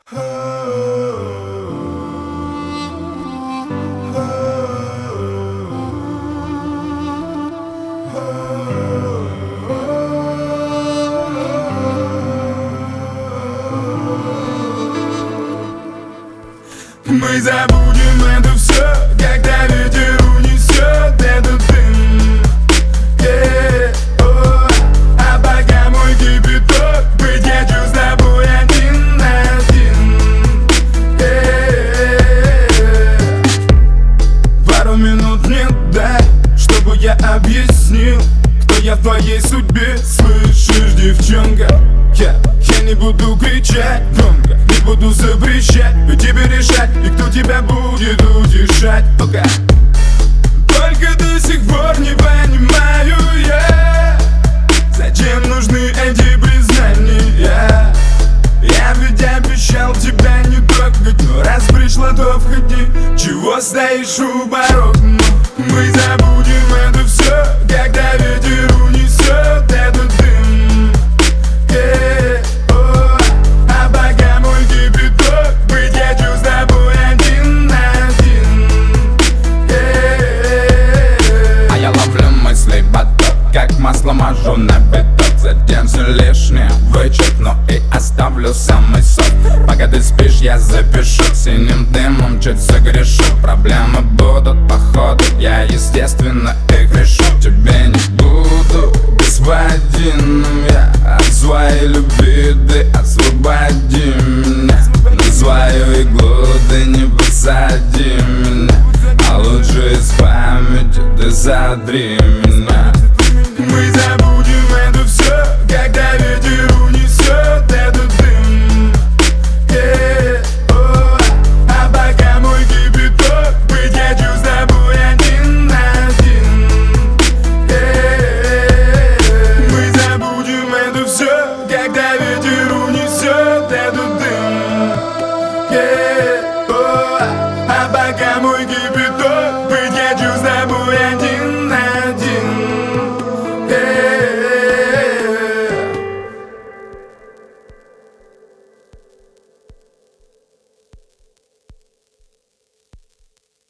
Мы забудем это все, когда ветер унесет этот дым. А пока мой кипяток, быть хочу с тобой один на один. Пару минут мне дай, чтобы я объяснил, кто я в твоей судьбе. Слышишь, девчонка, я не буду кричать громко, не буду запрещать, и тебе решать, и кто тебя будет утешать. Только до сих пор не понимаю я, зачем нужны эти признания. Я ведь обещал тебя не трогать, но раз пришла, то входи. Чего стоишь у порога? Мы забудем это все, когда ветер унесет этот дым. А пока мой кипяток, быть хочу с тобой один на один. А я ловлю мысли поток, как масло мажу на биток. Затем все лишнее вычеркну и оставлю самый сок. Пока ты спишь, я запишу, синим дымом чуть согрешу. Проблемы будут походу, я естественно их решу. Тебе не буду господином, я от своей любви ты освободи меня. На свою иглу ты не посади меня, а лучше из памяти ты сотри меня. Мы забудем это все, когда ветер унесет этот дым. А пока мой кипяток, быть хочу с тобой один на один. Мы забудем это все, когда ветер унесет этот дым. А пока мой кипяток,